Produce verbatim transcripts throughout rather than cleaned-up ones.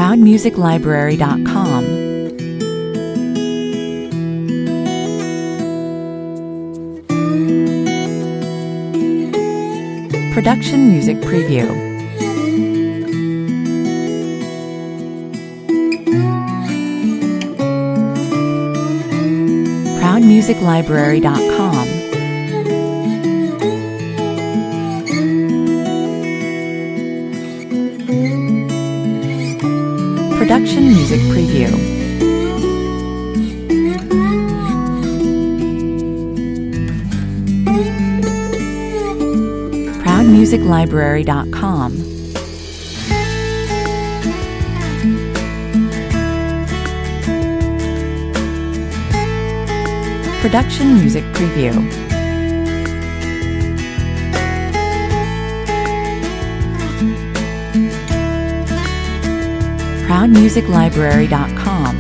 proud music library dot com. Production Music Preview. proud music library dot com. Production Music Preview. proud music library dot com. Production Music Preview. proud music library dot com.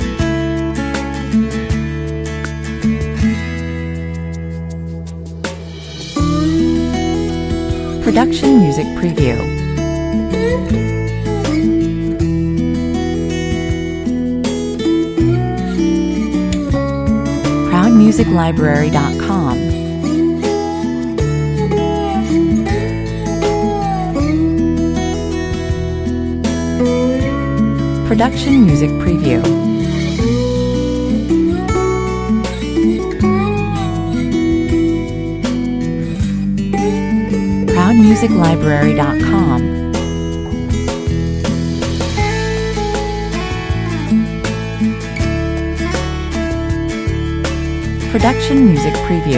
Production Music Preview. proud music library dot com. Production Music Preview. proud music library dot com. Production Music Preview.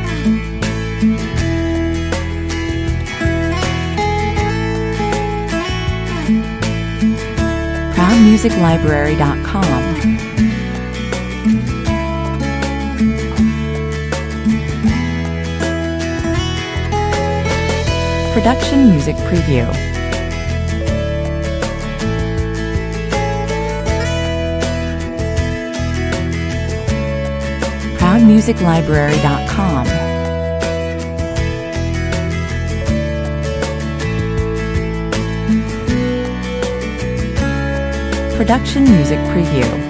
proud music library dot com. Production Music Preview. proud music library dot com. Production Music Preview.